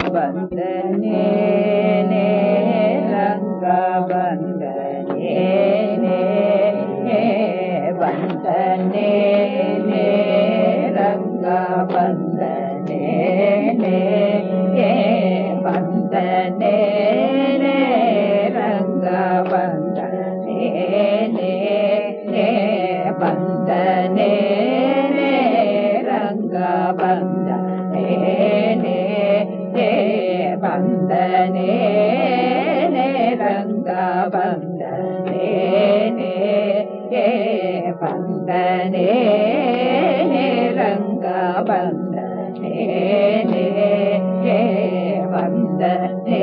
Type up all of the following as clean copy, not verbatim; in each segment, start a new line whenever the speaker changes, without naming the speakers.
ಬಂದನೆ ರಂಗ ಬಂದನೆ ಬಂದನೆ ರಂಗ ಬಂದನೆ ಬಂದನೆ ರಂಗ ಬಂದನೆ ಬಂದನೆ ರಂಗ ಬಂದನೆ ಬಂದನೆ ರಂಗ ಬಂದನೆ ಬಂದನೆ ರಂಗ ಬಂದನೆ ಬಂದನೆ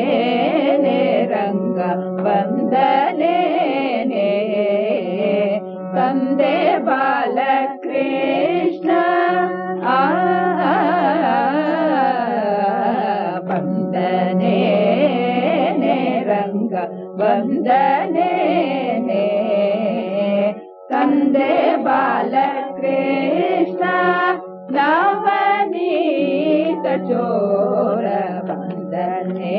ರಂಗ ಬಂದನೆ ತಂದೆ ಬಾಲಕೃಷ್ಣ ಬಂದನೆ ರಂಗ ಬಂದನೆ ತಂದೆ ಬಾಲಕೃಷ್ಣ ನವನೀತ ಚೋರ ಬಂದನೆ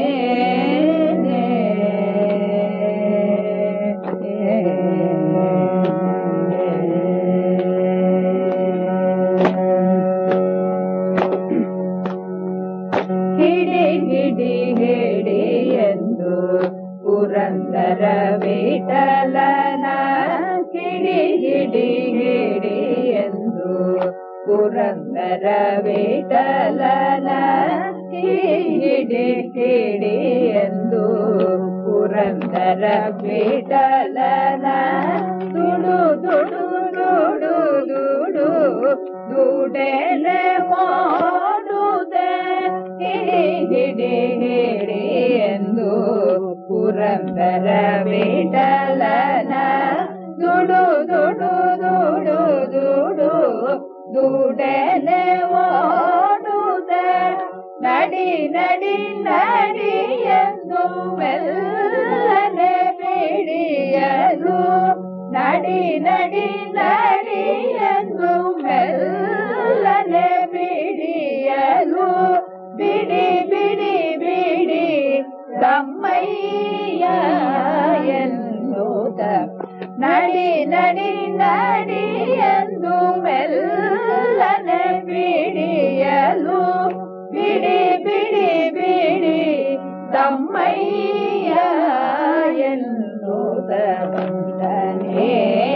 ಹಿಡಿ ಹಿಡಿ ಹಿಡಿ ಎಂದು ಪುರಂದರ ವಿಠಲನ ಹಿಡಿ ಹಿಡಿ ಹಿಡಿ ಎಂದು ಪುರಂದರ ವಿಠಲನ ಹಿಡಿ ಹಿಡಿ ಎಂದು ಪುರಂದರ ವಿಠಲನ ದುಡು ದುಡು ದುಡು ದುಡು ದುಡೆಲೆ ಮಾಡುದೆ ಹಿಡಿ ಹಿಡಿ ಎಂದು ಪುರಂದರ ವಿಠಲನ ದುಡು ದುಡು ದುಡು ದುಡು ದುಡೆಲೆ ಓಡುದೆ ನಡಿ ನಡಿ ನಡಿ ಎಂದು ಮೆಲ್ಲನೆ ಬಿಡಿಯಲು ನಡಿ ನಡಿ ನಡಿ ಎಂದು ಮೆಲ್ಲನೆ ಬಿಡಿಯಲು ಬಿಡಿ ಬಿಡಿ ಬಿಡಿ ತಮ್ಮಯ್ಯ ಎನ್ನುತ್ತ ನಡಿ ನಡಿ ನಡಿ ಎಂದು ಮೆಲ್ಲನೆ ಬಿಡಿಯಲು ಬಿಡಿ ಬಿಡಿ ಬಿಡಿ ತಮ್ಮಯ್ಯ ಎನ್ನುತ್ತ ಬಂದನೆ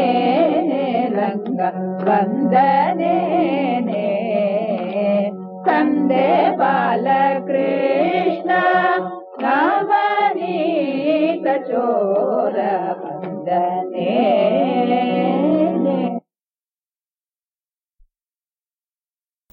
ರಂಗ ಬಂದನೆ ತಂದೆ ಬಾಲಕೃಷ್ಣ ನವನೀತ ಚೋರ ಬಂದನೆ